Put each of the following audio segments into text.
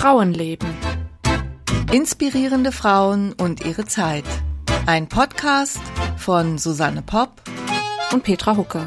Frauenleben. Inspirierende Frauen und ihre Zeit. Ein Podcast von Susanne Popp und Petra Hucke.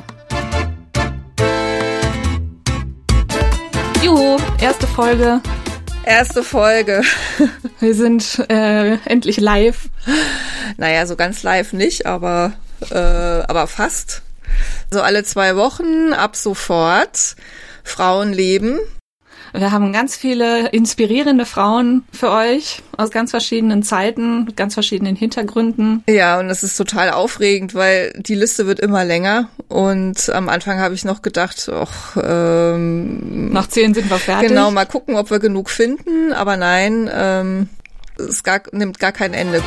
Juhu, erste Folge. Erste Folge. Wir sind endlich live. Naja, so ganz live nicht, aber fast. So alle 2 Wochen, ab sofort. Frauenleben. Wir haben ganz viele inspirierende Frauen für euch aus ganz verschiedenen Zeiten, ganz verschiedenen Hintergründen. Ja, und das ist total aufregend, weil die Liste wird immer länger. Und am Anfang habe ich noch gedacht, nach 10 sind wir fertig. Genau, mal gucken, ob wir genug finden. Aber nein, es nimmt gar kein Ende.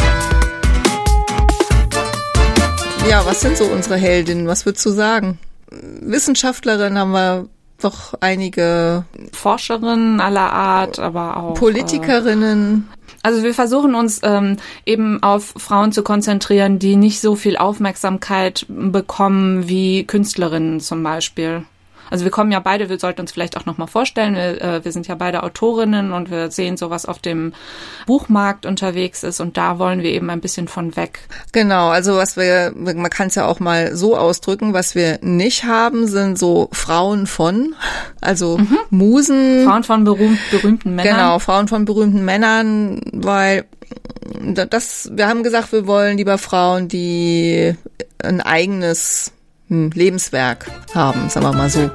Ja, was sind so unsere Heldinnen? Was würdest du sagen? Wissenschaftlerinnen haben wir doch einige. Forscherinnen aller Art, aber auch Politikerinnen. Also wir versuchen uns eben auf Frauen zu konzentrieren, die nicht so viel Aufmerksamkeit bekommen wie Künstlerinnen zum Beispiel. Also wir kommen ja beide, wir sollten uns vielleicht auch nochmal vorstellen, wir sind ja beide Autorinnen und wir sehen so, was auf dem Buchmarkt unterwegs ist und da wollen wir eben ein bisschen von weg. Genau, also man kann es ja auch mal so ausdrücken, was wir nicht haben, sind so Frauen von, also Musen. Frauen von berühmten Männern. Genau, Frauen von berühmten Männern, weil wir haben gesagt, wir wollen lieber Frauen, die ein eigenes Lebenswerk haben, sagen wir mal so.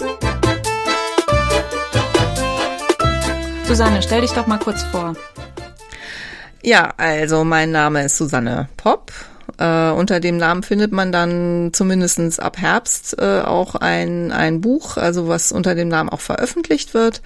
Susanne, stell dich doch mal kurz vor. Ja, also mein Name ist Susanne Popp. Unter dem Namen findet man dann zumindest ab Herbst auch ein Buch, also was unter dem Namen auch veröffentlicht wird.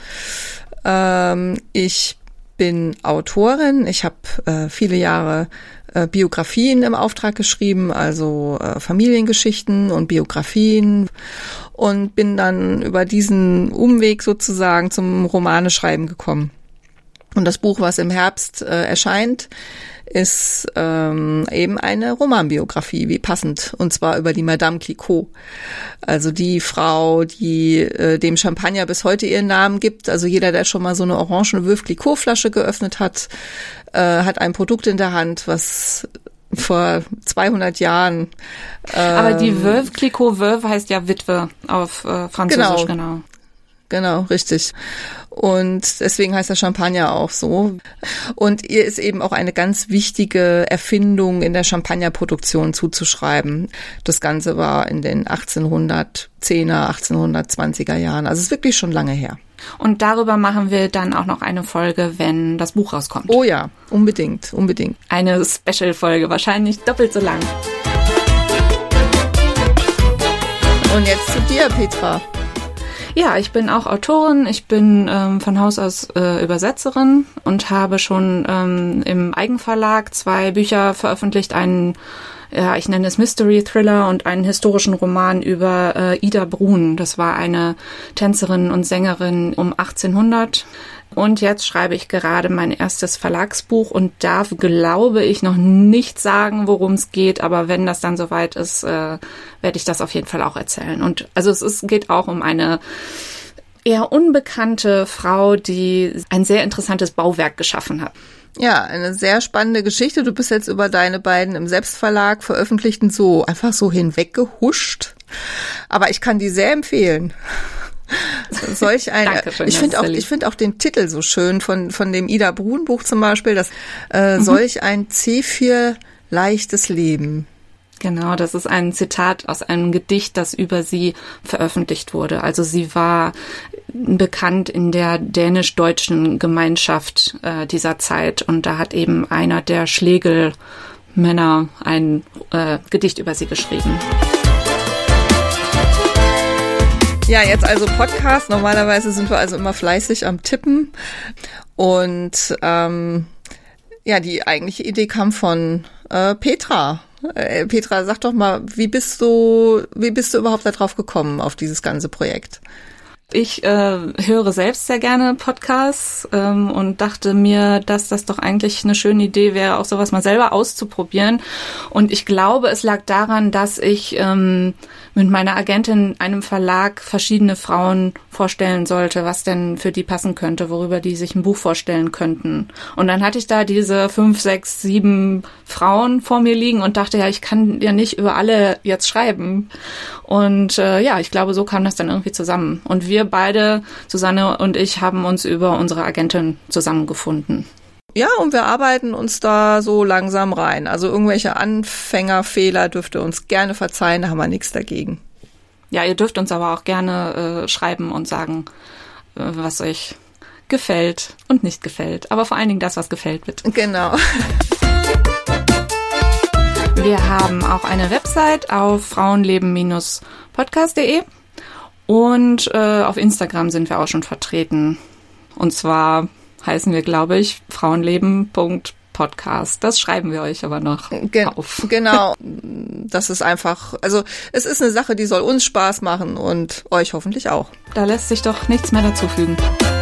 Ich bin Autorin. Ich habe viele Jahre Biografien im Auftrag geschrieben, also Familiengeschichten und Biografien und bin dann über diesen Umweg sozusagen zum Romaneschreiben gekommen. Und das Buch, was im Herbst erscheint, ist eben eine Romanbiografie, wie passend, und zwar über die Madame Clicquot. Also die Frau, die dem Champagner bis heute ihren Namen gibt. Also jeder, der schon mal so eine Orange Veuve Clicquot Flasche geöffnet hat, hat ein Produkt in der Hand, was vor 200 Jahren. Aber die Veuve Clicquot, Veuve heißt ja Witwe auf Französisch, genau. Genau, richtig. Und deswegen heißt der Champagner auch so. Und ihr ist eben auch eine ganz wichtige Erfindung in der Champagnerproduktion zuzuschreiben. Das Ganze war in den 1810er, 1820er Jahren. Also es ist wirklich schon lange her. Und darüber machen wir dann auch noch eine Folge, wenn das Buch rauskommt. Oh ja, unbedingt. Eine Special-Folge, wahrscheinlich doppelt so lang. Und jetzt zu dir, Petra. Ja, ich bin auch Autorin, ich bin von Haus aus Übersetzerin und habe schon im Eigenverlag 2 Bücher veröffentlicht, ich nenne es Mystery Thriller und einen historischen Roman über Ida Brun. Das war eine Tänzerin und Sängerin um 1800. Und jetzt schreibe ich gerade mein erstes Verlagsbuch und darf, glaube ich, noch nicht sagen, worum es geht. Aber wenn das dann soweit ist, werde ich das auf jeden Fall auch erzählen. Und also geht auch um eine eher unbekannte Frau, die ein sehr interessantes Bauwerk geschaffen hat. Ja, eine sehr spannende Geschichte. Du bist jetzt über deine beiden im Selbstverlag veröffentlichten einfach so hinweggehuscht. Aber ich kann die sehr empfehlen. Solch eine. Dankeschön, ich finde auch den Titel so schön von dem Ida Brun Buch zum Beispiel, das solch ein C4 leichtes Leben. Genau, das ist ein Zitat aus einem Gedicht, das über sie veröffentlicht wurde. Also sie war bekannt in der dänisch-deutschen Gemeinschaft dieser Zeit und da hat eben einer der Schlegel-Männer ein Gedicht über sie geschrieben. Ja, jetzt also Podcast. Normalerweise sind wir also immer fleißig am Tippen. Und die eigentliche Idee kam von Petra. Petra, sag doch mal, wie bist du überhaupt da drauf gekommen, auf dieses ganze Projekt? Ich höre selbst sehr gerne Podcasts und dachte mir, dass das doch eigentlich eine schöne Idee wäre, auch sowas mal selber auszuprobieren. Und ich glaube, es lag daran, dass ich mit meiner Agentin einem Verlag verschiedene Frauen vorstellen sollte, was denn für die passen könnte, worüber die sich ein Buch vorstellen könnten. Und dann hatte ich da diese 5, 6, 7 Frauen vor mir liegen und dachte, ja, ich kann ja nicht über alle jetzt schreiben. Und ich glaube, so kam das dann irgendwie zusammen. Und wir beide, Susanne und ich, haben uns über unsere Agentin zusammengefunden. Ja, und wir arbeiten uns da so langsam rein. Also irgendwelche Anfängerfehler dürft ihr uns gerne verzeihen, da haben wir nichts dagegen. Ja, ihr dürft uns aber auch gerne schreiben und sagen, was euch gefällt und nicht gefällt. Aber vor allen Dingen das, was gefällt, bitte. Genau. Wir haben auch eine Website auf frauenleben-podcast.de und auf Instagram sind wir auch schon vertreten. Und zwar heißen wir, glaube ich, frauenleben.podcast. Das schreiben wir euch aber noch auf. Genau. Das ist einfach, also es ist eine Sache, die soll uns Spaß machen und euch hoffentlich auch. Da lässt sich doch nichts mehr dazufügen.